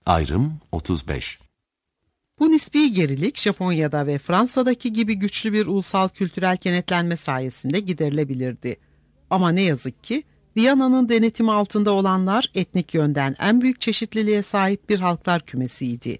Ayrım 35. Bu nispi gerilik Japonya'da ve Fransa'daki gibi güçlü bir ulusal kültürel kenetlenme sayesinde giderilebilirdi. Ama ne yazık ki Viyana'nın denetimi altında olanlar etnik yönden en büyük çeşitliliğe sahip bir halklar kümesiydi.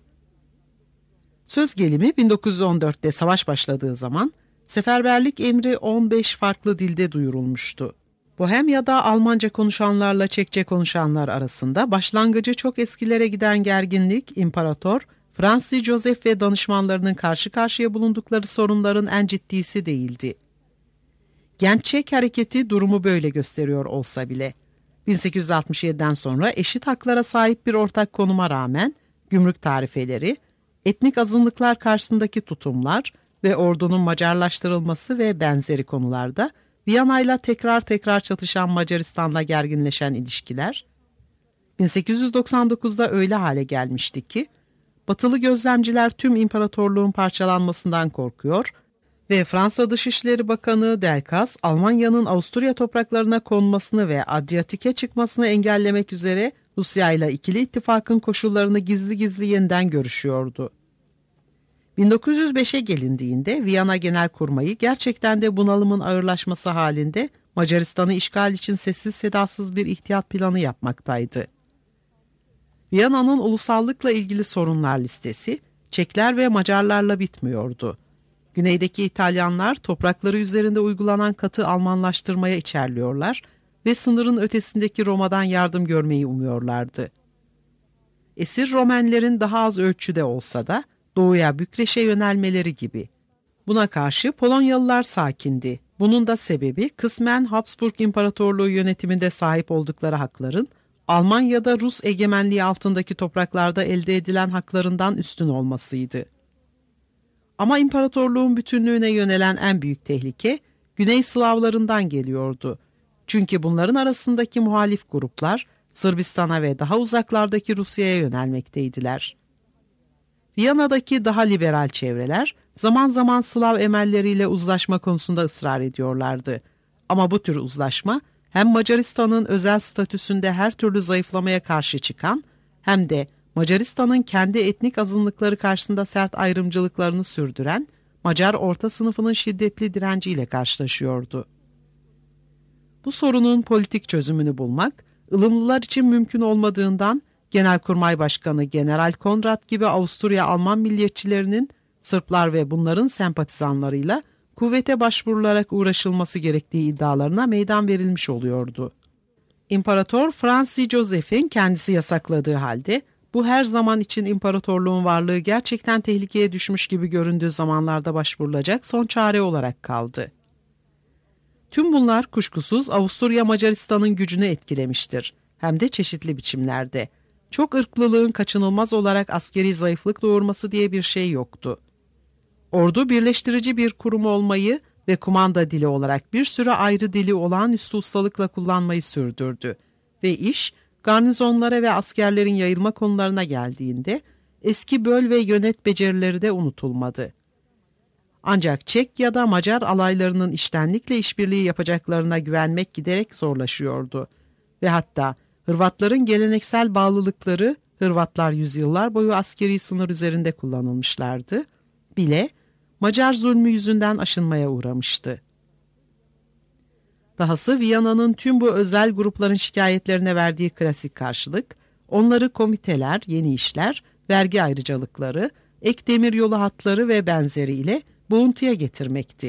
Söz gelimi 1914'te savaş başladığı zaman seferberlik emri 15 farklı dilde duyurulmuştu. Bohemya'da Almanca konuşanlarla Çekçe konuşanlar arasında başlangıcı çok eskilere giden gerginlik, İmparator Franz Joseph ve danışmanlarının karşı karşıya bulundukları sorunların en ciddisi değildi. Genç Çek hareketi durumu böyle gösteriyor olsa bile, 1867'den sonra eşit haklara sahip bir ortak konuma rağmen gümrük tarifeleri, etnik azınlıklar karşısındaki tutumlar ve ordunun Macarlaştırılması ve benzeri konularda Viyana'yla tekrar çatışan Macaristan'la gerginleşen ilişkiler, 1899'da öyle hale gelmişti ki, Batılı gözlemciler tüm imparatorluğun parçalanmasından korkuyor ve Fransa Dışişleri Bakanı Delkas, Almanya'nın Avusturya topraklarına konmasını ve Adriyatik'e çıkmasını engellemek üzere Rusya ile ikili ittifakın koşullarını gizli gizli yeniden görüşüyordu. 1905'e gelindiğinde Viyana Genelkurmayı gerçekten de bunalımın ağırlaşması halinde Macaristan'ı işgal için sessiz sedasız bir ihtiyat planı yapmaktaydı. Viyana'nın ulusallıkla ilgili sorunlar listesi Çekler ve Macarlarla bitmiyordu. Güneydeki İtalyanlar toprakları üzerinde uygulanan katı Almanlaştırmaya içerliyorlar ve sınırın ötesindeki Roma'dan yardım görmeyi umuyorlardı. Esir Romenlerin daha az ölçüde olsa da doğuya Bükreş'e yönelmeleri gibi. Buna karşı Polonyalılar sakindi. Bunun da sebebi kısmen Habsburg İmparatorluğu yönetiminde sahip oldukları hakların Almanya'da Rus egemenliği altındaki topraklarda elde edilen haklarından üstün olmasıydı. Ama imparatorluğun bütünlüğüne yönelen en büyük tehlike Güney Slavlarından geliyordu. Çünkü bunların arasındaki muhalif gruplar Sırbistan'a ve daha uzaklardaki Rusya'ya yönelmekteydiler. Viyana'daki daha liberal çevreler zaman zaman Slav emelleriyle uzlaşma konusunda ısrar ediyorlardı. Ama bu tür uzlaşma hem Macaristan'ın özel statüsünde her türlü zayıflamaya karşı çıkan hem de Macaristan'ın kendi etnik azınlıkları karşısında sert ayrımcılıklarını sürdüren Macar orta sınıfının şiddetli direnciyle karşılaşıyordu. Bu sorunun politik çözümünü bulmak, ılımlılar için mümkün olmadığından Genelkurmay Başkanı General Konrad gibi Avusturya Alman milliyetçilerinin Sırplar ve bunların sempatizanlarıyla kuvvete başvurularak uğraşılması gerektiği iddialarına meydan verilmiş oluyordu. İmparator Franz Joseph'in kendisi yasakladığı halde bu her zaman için imparatorluğun varlığı gerçekten tehlikeye düşmüş gibi göründüğü zamanlarda başvurulacak son çare olarak kaldı. Tüm bunlar kuşkusuz Avusturya Macaristan'ın gücünü etkilemiştir, hem de çeşitli biçimlerde. Çok ırklılığın kaçınılmaz olarak askeri zayıflık doğurması diye bir şey yoktu. Ordu birleştirici bir kurum olmayı ve kumanda dili olarak bir sürü ayrı dili olağanüstü ustalıkla kullanmayı sürdürdü ve iş garnizonlara ve askerlerin yayılma konularına geldiğinde eski böl ve yönet becerileri de unutulmadı. Ancak Çek ya da Macar alaylarının içtenlikle işbirliği yapacaklarına güvenmek giderek zorlaşıyordu ve hatta Hırvatların geleneksel bağlılıkları, Hırvatlar yüzyıllar boyu askeri sınır üzerinde kullanılmışlardı, bile Macar zulmü yüzünden aşınmaya uğramıştı. Dahası Viyana'nın tüm bu özel grupların şikayetlerine verdiği klasik karşılık, onları komiteler, yeni işler, vergi ayrıcalıkları, ek demiryolu hatları ve benzeriyle boğuntuya getirmekti.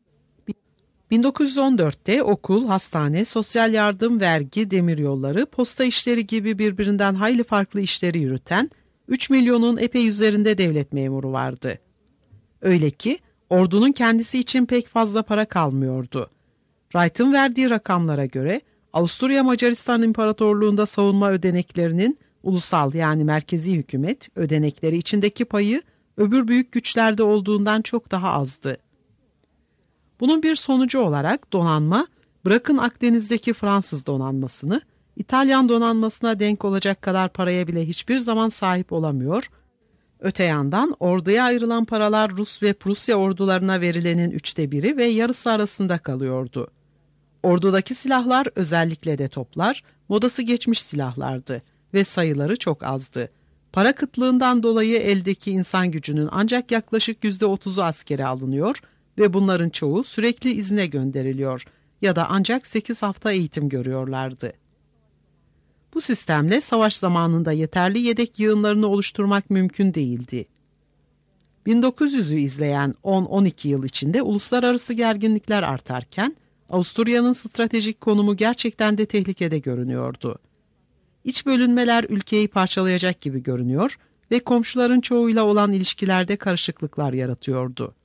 1914'te okul, hastane, sosyal yardım, vergi, demiryolları, posta işleri gibi birbirinden hayli farklı işleri yürüten 3 milyonun epey üzerinde devlet memuru vardı. Öyle ki ordunun kendisi için pek fazla para kalmıyordu. Wright'ın verdiği rakamlara göre Avusturya Macaristan İmparatorluğu'nda savunma ödeneklerinin ulusal yani merkezi hükümet ödenekleri içindeki payı öbür büyük güçlerde olduğundan çok daha azdı. Bunun bir sonucu olarak donanma, bırakın Akdeniz'deki Fransız donanmasını, İtalyan donanmasına denk olacak kadar paraya bile hiçbir zaman sahip olamıyor. Öte yandan orduya ayrılan paralar Rus ve Prusya ordularına verilenin 1/3 ve yarısı arasında kalıyordu. Ordudaki silahlar, özellikle de toplar, modası geçmiş silahlardı ve sayıları çok azdı. Para kıtlığından dolayı eldeki insan gücünün ancak yaklaşık %30'u askere alınıyor ve bunların çoğu sürekli izne gönderiliyor ya da ancak 8 hafta eğitim görüyorlardı. Bu sistemle savaş zamanında yeterli yedek yığınlarını oluşturmak mümkün değildi. 1900'ü izleyen 10-12 yıl içinde uluslararası gerginlikler artarken Avusturya'nın stratejik konumu gerçekten de tehlikede görünüyordu. İç bölünmeler ülkeyi parçalayacak gibi görünüyor ve komşuların çoğuyla olan ilişkilerde karışıklıklar yaratıyordu.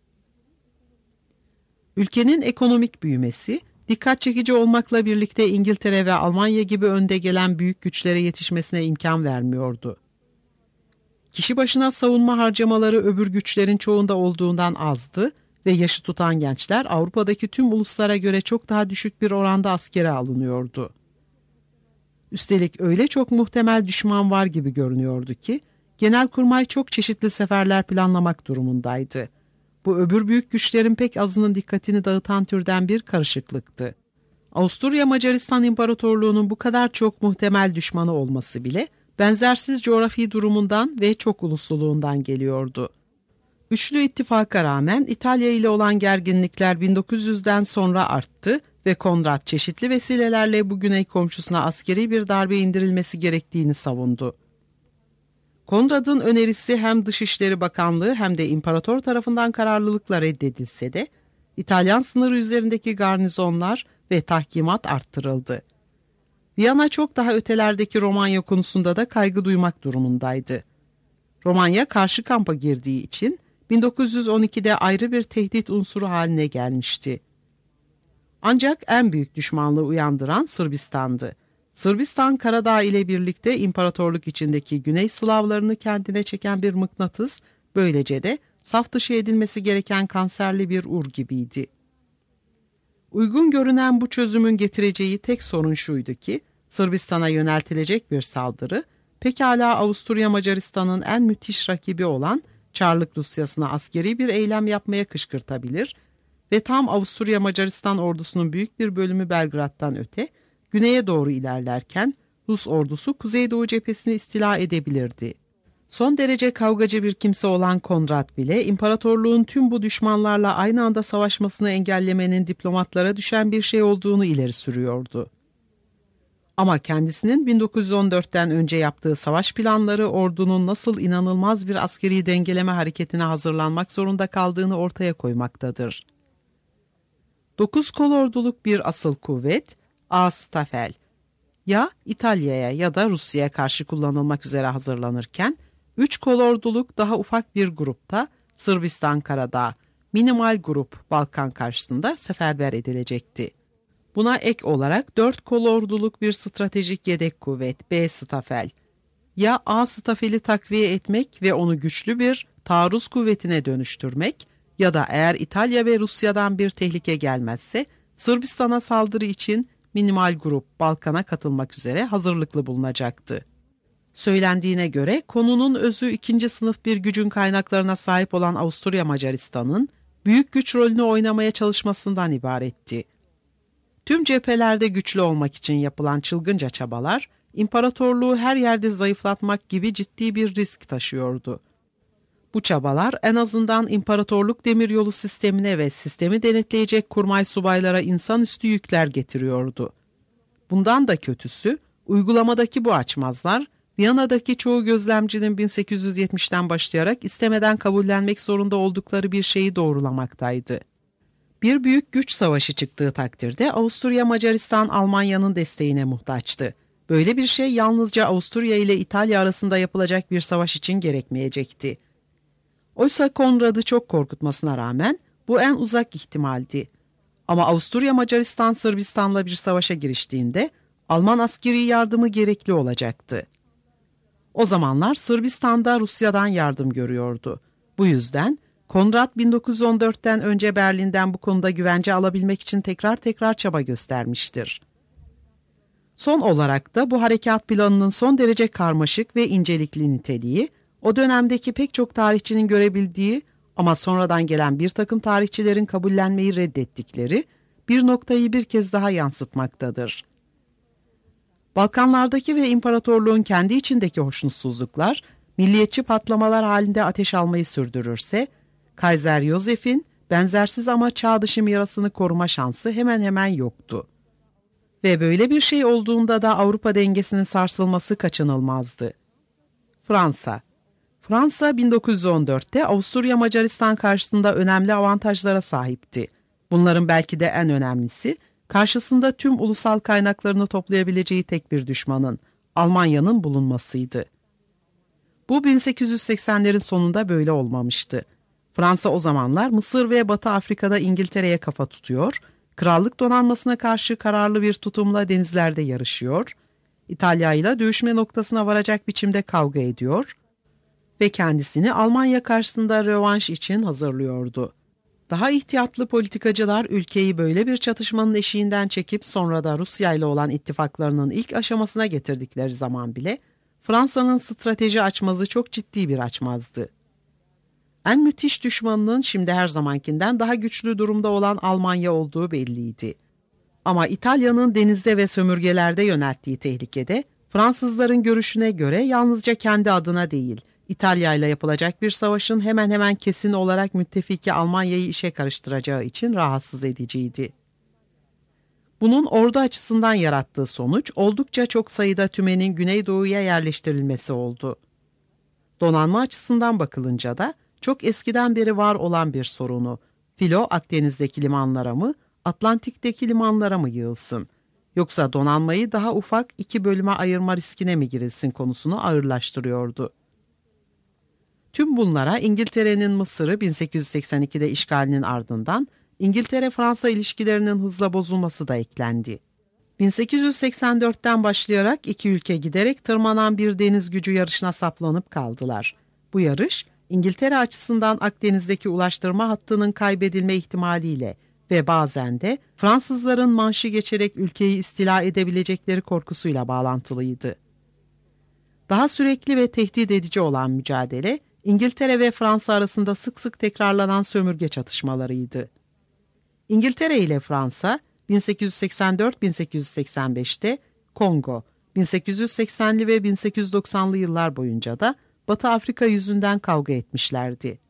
Ülkenin ekonomik büyümesi, dikkat çekici olmakla birlikte İngiltere ve Almanya gibi önde gelen büyük güçlere yetişmesine imkan vermiyordu. Kişi başına savunma harcamaları öbür güçlerin çoğunda olduğundan azdı ve yaşı tutan gençler Avrupa'daki tüm uluslara göre çok daha düşük bir oranda askere alınıyordu. Üstelik öyle çok muhtemel düşman var gibi görünüyordu ki, Genelkurmay çok çeşitli seferler planlamak durumundaydı. Bu öbür büyük güçlerin pek azının dikkatini dağıtan türden bir karışıklıktı. Avusturya Macaristan İmparatorluğu'nun bu kadar çok muhtemel düşmanı olması bile, benzersiz coğrafi durumundan ve çok ulusluluğundan geliyordu. Üçlü ittifaka rağmen İtalya ile olan gerginlikler 1900'den sonra arttı ve Konrad çeşitli vesilelerle bu güney komşusuna askeri bir darbe indirilmesi gerektiğini savundu. Konrad'ın önerisi hem Dışişleri Bakanlığı hem de imparator tarafından kararlılıkla reddedilse de İtalyan sınırı üzerindeki garnizonlar ve tahkimat arttırıldı. Viyana çok daha ötelerdeki Romanya konusunda da kaygı duymak durumundaydı. Romanya karşı kampa girdiği için 1912'de ayrı bir tehdit unsuru haline gelmişti. Ancak en büyük düşmanlığı uyandıran Sırbistan'dı. Sırbistan Karadağ ile birlikte imparatorluk içindeki Güney Slavlarını kendine çeken bir mıknatıs, böylece de saf dışı edilmesi gereken kanserli bir ur gibiydi. Uygun görünen bu çözümün getireceği tek sorun şuydu ki, Sırbistan'a yöneltilecek bir saldırı, pekala Avusturya Macaristan'ın en müthiş rakibi olan Çarlık Rusyası'na askeri bir eylem yapmaya kışkırtabilir ve tam Avusturya Macaristan ordusunun büyük bir bölümü Belgrad'dan öte, güneye doğru ilerlerken Rus ordusu Kuzeydoğu cephesini istila edebilirdi. Son derece kavgacı bir kimse olan Konrad bile imparatorluğun tüm bu düşmanlarla aynı anda savaşmasını engellemenin diplomatlara düşen bir şey olduğunu ileri sürüyordu. Ama kendisinin 1914'ten önce yaptığı savaş planları ordunun nasıl inanılmaz bir askeri dengeleme hareketine hazırlanmak zorunda kaldığını ortaya koymaktadır. 9 kolorduluk bir asıl kuvvet, A-Staffel, ya İtalya'ya ya da Rusya'ya karşı kullanılmak üzere hazırlanırken, 3 kolorduluk daha ufak bir grupta Sırbistan Karadağ, minimal grup Balkan karşısında seferber edilecekti. Buna ek olarak 4 kolorduluk bir stratejik yedek kuvvet B-Staffel, ya A-Staffel'i takviye etmek ve onu güçlü bir taarruz kuvvetine dönüştürmek ya da eğer İtalya ve Rusya'dan bir tehlike gelmezse Sırbistan'a saldırı için minimal grup Balkan'a katılmak üzere hazırlıklı bulunacaktı. Söylendiğine göre konunun özü ikinci sınıf bir gücün kaynaklarına sahip olan Avusturya Macaristan'ın büyük güç rolünü oynamaya çalışmasından ibaretti. Tüm cephelerde güçlü olmak için yapılan çılgınca çabalar, imparatorluğu her yerde zayıflatmak gibi ciddi bir risk taşıyordu. Bu çabalar en azından imparatorluk demiryolu sistemine ve sistemi denetleyecek kurmay subaylara insanüstü yükler getiriyordu. Bundan da kötüsü, uygulamadaki bu açmazlar, Viyana'daki çoğu gözlemcinin 1870'ten başlayarak istemeden kabullenmek zorunda oldukları bir şeyi doğrulamaktaydı. Bir büyük güç savaşı çıktığı takdirde Avusturya Macaristan Almanya'nın desteğine muhtaçtı. Böyle bir şey yalnızca Avusturya ile İtalya arasında yapılacak bir savaş için gerekmeyecekti. Oysa Konrad'ı çok korkutmasına rağmen bu en uzak ihtimaldi. Ama Avusturya Macaristan Sırbistan'la bir savaşa giriştiğinde Alman askeri yardımı gerekli olacaktı. O zamanlar Sırbistan'da Rusya'dan yardım görüyordu. Bu yüzden Konrad 1914'ten önce Berlin'den bu konuda güvence alabilmek için tekrar çaba göstermiştir. Son olarak da bu harekat planının son derece karmaşık ve incelikli niteliği, o dönemdeki pek çok tarihçinin görebildiği ama sonradan gelen bir takım tarihçilerin kabullenmeyi reddettikleri bir noktayı bir kez daha yansıtmaktadır. Balkanlardaki ve imparatorluğun kendi içindeki hoşnutsuzluklar, milliyetçi patlamalar halinde ateş almayı sürdürürse, Kaiser Josef'in benzersiz ama çağ dışı mirasını koruma şansı hemen hemen yoktu. Ve böyle bir şey olduğunda da Avrupa dengesinin sarsılması kaçınılmazdı. Fransa 1914'te Avusturya Macaristan karşısında önemli avantajlara sahipti. Bunların belki de en önemlisi, karşısında tüm ulusal kaynaklarını toplayabileceği tek bir düşmanın, Almanya'nın bulunmasıydı. Bu 1880'lerin sonunda böyle olmamıştı. Fransa o zamanlar Mısır ve Batı Afrika'da İngiltere'ye kafa tutuyor, krallık donanmasına karşı kararlı bir tutumla denizlerde yarışıyor, İtalya ile dövüşme noktasına varacak biçimde kavga ediyor ve kendisini Almanya karşısında rövanş için hazırlıyordu. Daha ihtiyatlı politikacılar ülkeyi böyle bir çatışmanın eşiğinden çekip sonra da Rusya ile olan ittifaklarının ilk aşamasına getirdikleri zaman bile Fransa'nın strateji açmazı çok ciddi bir açmazdı. En müthiş düşmanının şimdi her zamankinden daha güçlü durumda olan Almanya olduğu belliydi. Ama İtalya'nın denizde ve sömürgelerde yönelttiği tehlikede Fransızların görüşüne göre yalnızca kendi adına değil, İtalya ile yapılacak bir savaşın hemen hemen kesin olarak müttefiki Almanya'yı işe karıştıracağı için rahatsız ediciydi. Bunun ordu açısından yarattığı sonuç oldukça çok sayıda tümenin Güneydoğu'ya yerleştirilmesi oldu. Donanma açısından bakılınca da çok eskiden beri var olan bir sorunu, filo Akdeniz'deki limanlara mı, Atlantik'teki limanlara mı yığılsın, yoksa donanmayı daha ufak iki bölüme ayırma riskine mi girilsin konusunu ağırlaştırıyordu. Tüm bunlara İngiltere'nin Mısır'ı 1882'de işgalinin ardından İngiltere-Fransa ilişkilerinin hızla bozulması da eklendi. 1884'ten başlayarak iki ülke giderek tırmanan bir deniz gücü yarışına saplanıp kaldılar. Bu yarış, İngiltere açısından Akdeniz'deki ulaştırma hattının kaybedilme ihtimaliyle ve bazen de Fransızların Manş'ı geçerek ülkeyi istila edebilecekleri korkusuyla bağlantılıydı. Daha sürekli ve tehdit edici olan mücadele, İngiltere ve Fransa arasında sık sık tekrarlanan sömürge çatışmalarıydı. İngiltere ile Fransa, 1884-1885'te Kongo, 1880'li ve 1890'lı yıllar boyunca da Batı Afrika yüzünden kavga etmişlerdi.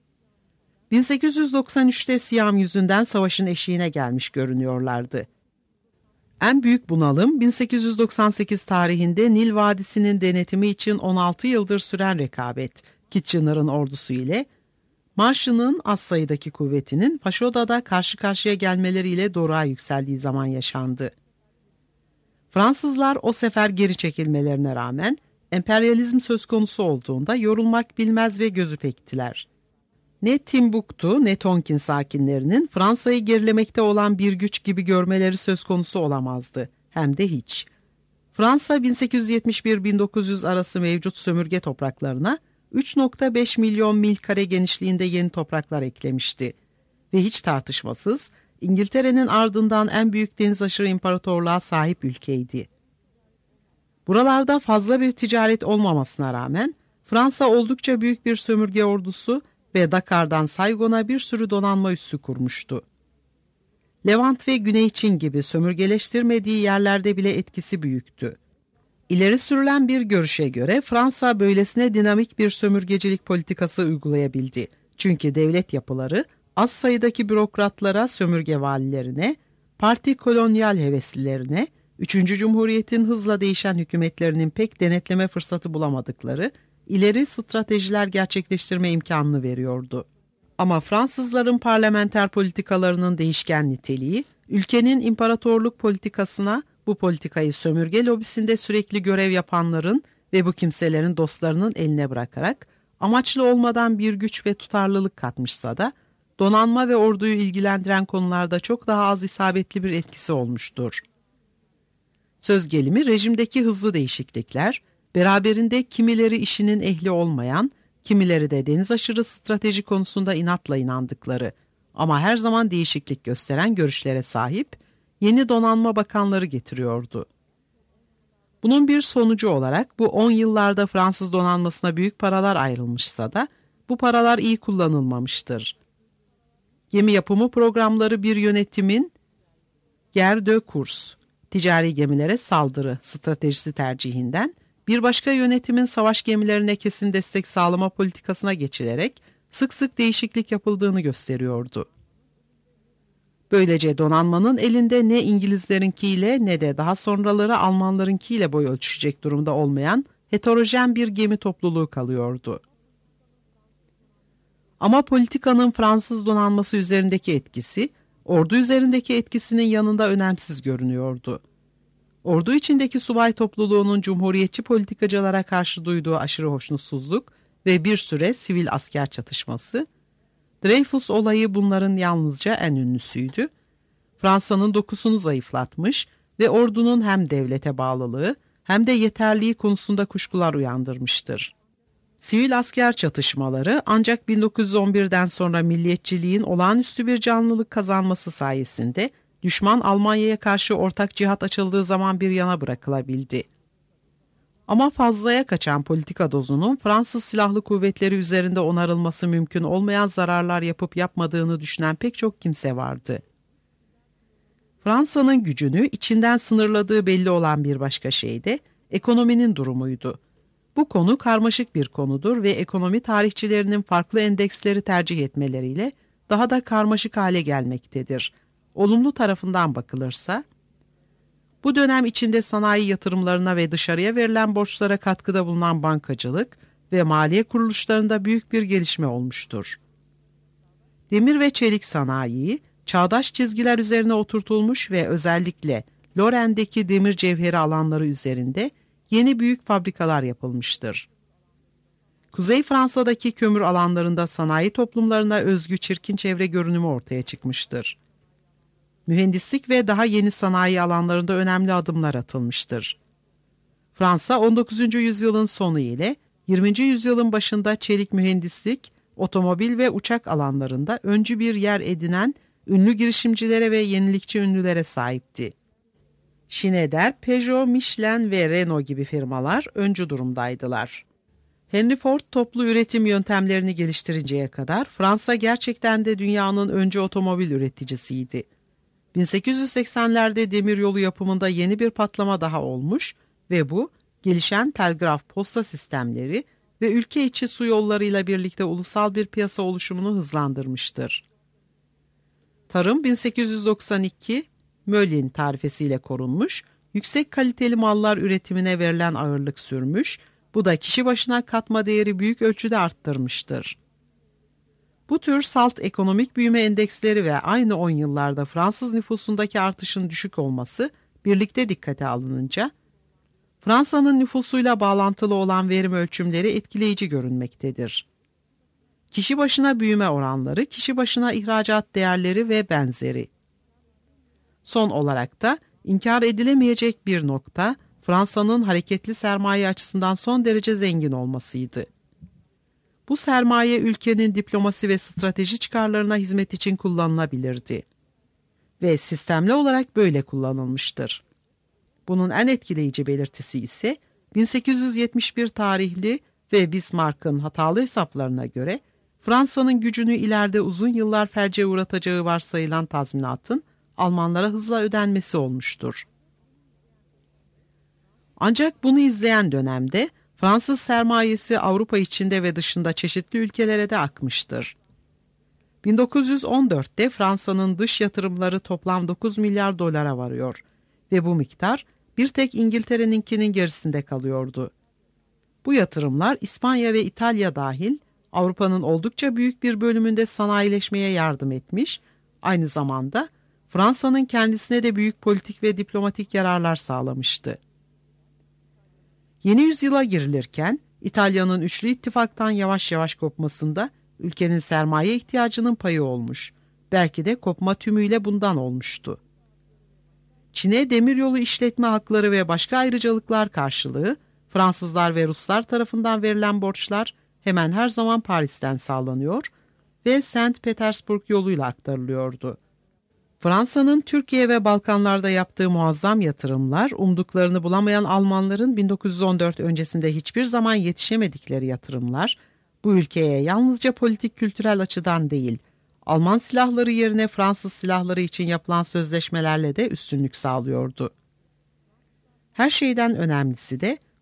1893'te Siyam yüzünden savaşın eşiğine gelmiş görünüyorlardı. En büyük bunalım 1898 tarihinde Nil Vadisi'nin denetimi için 16 yıldır süren rekabet, Kitchener'ın ordusu ile Marsh'ın az sayıdaki kuvvetinin Paşoda'da karşı karşıya gelmeleriyle doruğa yükseldiği zaman yaşandı. Fransızlar o sefer geri çekilmelerine rağmen emperyalizm söz konusu olduğunda yorulmak bilmez ve gözü pektiler. Ne Timbuktu ne Tonkin sakinlerinin Fransa'yı gerilemekte olan bir güç gibi görmeleri söz konusu olamazdı. Hem de hiç. Fransa 1871-1900 arası mevcut sömürge topraklarına 3,5 milyon mil kare genişliğinde yeni topraklar eklemişti. Ve hiç tartışmasız İngiltere'nin ardından en büyük deniz aşırı imparatorluğa sahip ülkeydi. Buralarda fazla bir ticaret olmamasına rağmen Fransa oldukça büyük bir sömürge ordusu ve Dakar'dan Saygon'a bir sürü donanma üssü kurmuştu. Levant ve Güney Çin gibi sömürgeleştirmediği yerlerde bile etkisi büyüktü. İleri sürülen bir görüşe göre Fransa böylesine dinamik bir sömürgecilik politikası uygulayabildi. Çünkü devlet yapıları az sayıdaki bürokratlara, sömürge valilerine, parti kolonyal heveslilerine, 3. Cumhuriyet'in hızla değişen hükümetlerinin pek denetleme fırsatı bulamadıkları ileri stratejiler gerçekleştirme imkanını veriyordu. Ama Fransızların parlamenter politikalarının değişken niteliği, ülkenin imparatorluk politikasına, bu politikayı sömürge lobisinde sürekli görev yapanların ve bu kimselerin dostlarının eline bırakarak, amaçlı olmadan bir güç ve tutarlılık katmışsa da, donanma ve orduyu ilgilendiren konularda çok daha az isabetli bir etkisi olmuştur. Söz gelimi rejimdeki hızlı değişiklikler, beraberinde kimileri işinin ehli olmayan, kimileri de deniz aşırı strateji konusunda inatla inandıkları ama her zaman değişiklik gösteren görüşlere sahip yeni donanma bakanları getiriyordu. Bunun bir sonucu olarak bu 10 yıllarda Fransız donanmasına büyük paralar ayrılmışsa da bu paralar iyi kullanılmamıştır. Gemi yapımı programları bir yönetimin guerre de course, ticari gemilere saldırı stratejisi tercihinden bir başka yönetimin savaş gemilerine kesin destek sağlama politikasına geçilerek sık sık değişiklik yapıldığını gösteriyordu. Böylece donanmanın elinde ne İngilizlerinkiyle ne de daha sonraları Almanlarınkiyle boy ölçüşecek durumda olmayan heterojen bir gemi topluluğu kalıyordu. Ama politikanın Fransız donanması üzerindeki etkisi, ordu üzerindeki etkisinin yanında önemsiz görünüyordu. Ordu içindeki subay topluluğunun cumhuriyetçi politikacılara karşı duyduğu aşırı hoşnutsuzluk ve bir süre sivil asker çatışması, Dreyfus olayı bunların yalnızca en ünlüsüydü. Fransa'nın dokusunu zayıflatmış ve ordunun hem devlete bağlılığı hem de yeterliği konusunda kuşkular uyandırmıştır. Sivil asker çatışmaları ancak 1911'den sonra milliyetçiliğin olağanüstü bir canlılık kazanması sayesinde düşman Almanya'ya karşı ortak cihat açıldığı zaman bir yana bırakılabildi. Ama fazlaya kaçan politika dozunun Fransız silahlı kuvvetleri üzerinde onarılması mümkün olmayan zararlar yapıp yapmadığını düşünen pek çok kimse vardı. Fransa'nın gücünü içinden sınırladığı belli olan bir başka şey de ekonominin durumuydu. Bu konu karmaşık bir konudur ve ekonomi tarihçilerinin farklı endeksleri tercih etmeleriyle daha da karmaşık hale gelmektedir. Olumlu tarafından bakılırsa, bu dönem içinde sanayi yatırımlarına ve dışarıya verilen borçlara katkıda bulunan bankacılık ve maliye kuruluşlarında büyük bir gelişme olmuştur. Demir ve çelik sanayi, çağdaş çizgiler üzerine oturtulmuş ve özellikle Lorraine'deki demir cevheri alanları üzerinde yeni büyük fabrikalar yapılmıştır. Kuzey Fransa'daki kömür alanlarında sanayi toplumlarına özgü çirkin çevre görünümü ortaya çıkmıştır. Mühendislik ve daha yeni sanayi alanlarında önemli adımlar atılmıştır. Fransa 19. yüzyılın sonu ile 20. yüzyılın başında çelik mühendislik, otomobil ve uçak alanlarında öncü bir yer edinen ünlü girişimcilere ve yenilikçi ünlülere sahipti. Schneider, Peugeot, Michelin ve Renault gibi firmalar öncü durumdaydılar. Henry Ford toplu üretim yöntemlerini geliştirinceye kadar Fransa gerçekten de dünyanın öncü otomobil üreticisiydi. 1880'lerde demiryolu yapımında yeni bir patlama daha olmuş ve bu gelişen telgraf posta sistemleri ve ülke içi su yollarıyla birlikte ulusal bir piyasa oluşumunu hızlandırmıştır. Tarım 1892 Möllin tarifesiyle korunmuş, yüksek kaliteli mallar üretimine verilen ağırlık sürmüş, bu da kişi başına katma değeri büyük ölçüde arttırmıştır. Bu tür salt ekonomik büyüme endeksleri ve aynı 10 yıllarda Fransız nüfusundaki artışın düşük olması birlikte dikkate alınınca, Fransa'nın nüfusuyla bağlantılı olan verim ölçümleri etkileyici görünmektedir. Kişi başına büyüme oranları, kişi başına ihracat değerleri ve benzeri. Son olarak da inkar edilemeyecek bir nokta, Fransa'nın hareketli sermaye açısından son derece zengin olmasıydı. Bu sermaye ülkenin diplomasi ve strateji çıkarlarına hizmet için kullanılabilirdi. Ve sistemli olarak böyle kullanılmıştır. Bunun en etkileyici belirtisi ise 1871 tarihli ve Bismarck'ın hatalı hesaplarına göre Fransa'nın gücünü ileride uzun yıllar felce uğratacağı varsayılan tazminatın Almanlara hızla ödenmesi olmuştur. Ancak bunu izleyen dönemde Fransız sermayesi Avrupa içinde ve dışında çeşitli ülkelere de akmıştır. 1914'te Fransa'nın dış yatırımları toplam 9 milyar dolara varıyor ve bu miktar bir tek İngiltere'ninkinin gerisinde kalıyordu. Bu yatırımlar İspanya ve İtalya dahil Avrupa'nın oldukça büyük bir bölümünde sanayileşmeye yardım etmiş, aynı zamanda Fransa'nın kendisine de büyük politik ve diplomatik yararlar sağlamıştı. Yeni yüzyıla girilirken İtalya'nın üçlü ittifaktan yavaş yavaş kopmasında ülkenin sermaye ihtiyacının payı olmuş. Belki de kopma tümüyle bundan olmuştu. Çin'e demiryolu işletme hakları ve başka ayrıcalıklar karşılığı Fransızlar ve Ruslar tarafından verilen borçlar hemen her zaman Paris'ten sağlanıyor ve St. Petersburg yoluyla aktarılıyordu. Fransa'nın Türkiye ve Balkanlarda yaptığı muazzam yatırımlar, umduklarını bulamayan Almanların 1914 öncesinde hiçbir zaman yetişemedikleri yatırımlar, bu ülkeye yalnızca politik kültürel açıdan değil, Alman silahları yerine Fransız silahları için yapılan sözleşmelerle de üstünlük sağlıyordu. Her şeyden önemlisi de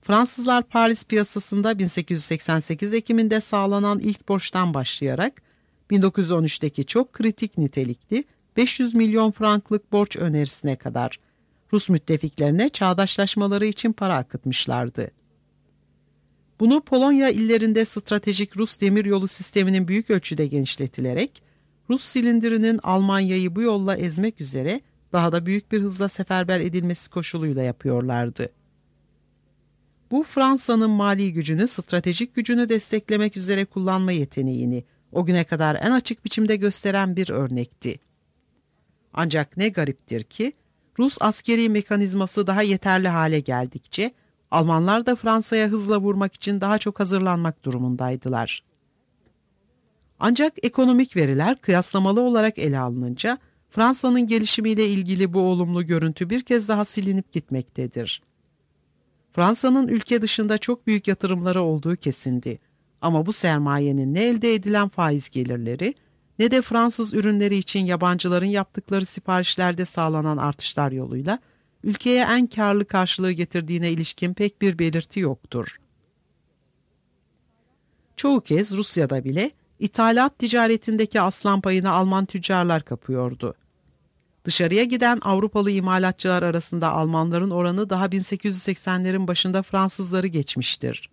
Fransızlar Paris piyasasında 1888 Ekim'inde sağlanan ilk borçtan başlayarak 1913'teki çok kritik nitelikli 500 milyon franklık borç önerisine kadar Rus müttefiklerine çağdaşlaşmaları için para akıtmışlardı. Bunu Polonya illerinde stratejik Rus demiryolu sisteminin büyük ölçüde genişletilerek Rus silindirinin Almanya'yı bu yolla ezmek üzere daha da büyük bir hızla seferber edilmesi koşuluyla yapıyorlardı. Bu Fransa'nın mali gücünü, stratejik gücünü desteklemek üzere kullanma yeteneğini o güne kadar en açık biçimde gösteren bir örnekti. Ancak ne gariptir ki Rus askeri mekanizması daha yeterli hale geldikçe Almanlar da Fransa'ya hızla vurmak için daha çok hazırlanmak durumundaydılar. Ancak ekonomik veriler kıyaslamalı olarak ele alınınca Fransa'nın gelişimiyle ilgili bu olumlu görüntü bir kez daha silinip gitmektedir. Fransa'nın ülke dışında çok büyük yatırımları olduğu kesindi. Ama bu sermayenin ne elde edilen faiz gelirleri ne de Fransız ürünleri için yabancıların yaptıkları siparişlerde sağlanan artışlar yoluyla ülkeye en karlı karşılığı getirdiğine ilişkin pek bir belirti yoktur. Çoğu kez Rusya'da bile ithalat ticaretindeki aslan payını Alman tüccarlar kapıyordu. Dışarıya giden Avrupalı imalatçılar arasında Almanların oranı daha 1880'lerin başında Fransızları geçmiştir.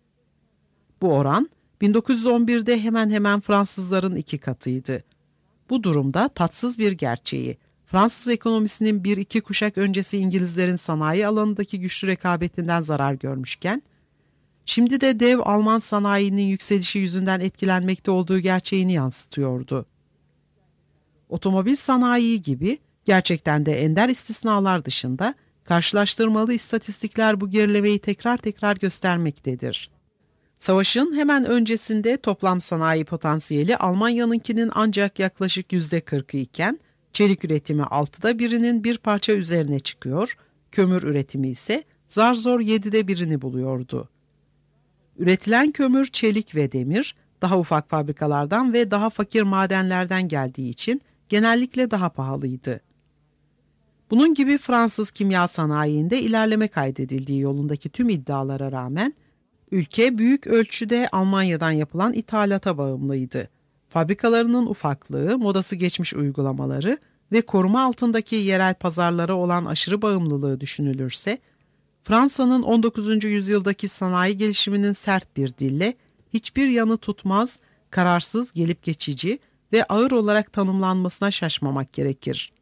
Bu oran 1911'de hemen hemen Fransızların 2 katıydı. Bu durumda tatsız bir gerçeği, Fransız ekonomisinin 1-2 kuşak öncesi İngilizlerin sanayi alanındaki güçlü rekabetinden zarar görmüşken, şimdi de dev Alman sanayinin yükselişi yüzünden etkilenmekte olduğu gerçeğini yansıtıyordu. Otomobil sanayi gibi gerçekten de ender istisnalar dışında karşılaştırmalı istatistikler bu gerilemeyi tekrar tekrar göstermektedir. Savaşın hemen öncesinde toplam sanayi potansiyeli Almanya'nınkinin ancak yaklaşık %40'ı iken çelik üretimi 6'da birinin bir parça üzerine çıkıyor, kömür üretimi ise zar zor 7'de birini buluyordu. Üretilen kömür, çelik ve demir daha ufak fabrikalardan ve daha fakir madenlerden geldiği için genellikle daha pahalıydı. Bunun gibi Fransız kimya sanayiinde ilerleme kaydedildiği yolundaki tüm iddialara rağmen ülke büyük ölçüde Almanya'dan yapılan ithalata bağımlıydı. Fabrikalarının ufaklığı, modası geçmiş uygulamaları ve koruma altındaki yerel pazarlara olan aşırı bağımlılığı düşünülürse, Fransa'nın 19. yüzyıldaki sanayi gelişiminin sert bir dille hiçbir yanı tutmaz, kararsız, gelip geçici ve ağır olarak tanımlanmasına şaşmamak gerekir.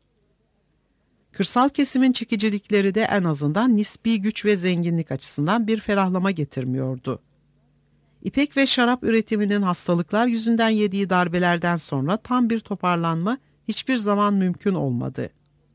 Kırsal kesimin çekicilikleri de en azından nispi güç ve zenginlik açısından bir ferahlama getirmiyordu. İpek ve şarap üretiminin hastalıklar yüzünden yediği darbelerden sonra tam bir toparlanma hiçbir zaman mümkün olmadı.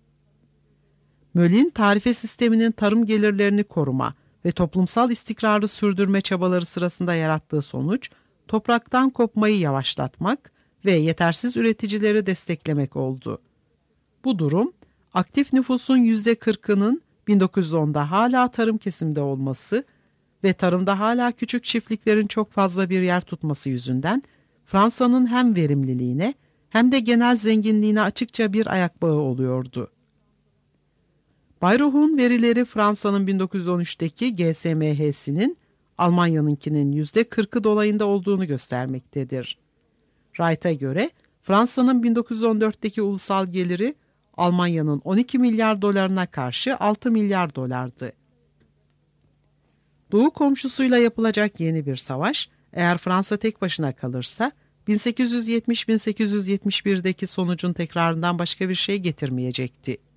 Möl'in tarife sisteminin tarım gelirlerini koruma ve toplumsal istikrarı sürdürme çabaları sırasında yarattığı sonuç, topraktan kopmayı yavaşlatmak ve yetersiz üreticileri desteklemek oldu. Bu durum, aktif nüfusun %40'ının 1910'da hala tarım kesimde olması ve tarımda hala küçük çiftliklerin çok fazla bir yer tutması yüzünden Fransa'nın hem verimliliğine hem de genel zenginliğine açıkça bir ayak bağı oluyordu. Bayroch'un verileri Fransa'nın 1913'teki GSMH'sinin Almanya'nınkinin %40'ı dolayında olduğunu göstermektedir. Wright'a göre Fransa'nın 1914'teki ulusal geliri Almanya'nın 12 milyar dolarına karşı 6 milyar dolardı. Doğu komşusuyla yapılacak yeni bir savaş, eğer Fransa tek başına kalırsa 1870-1871'deki sonucun tekrarından başka bir şey getirmeyecekti.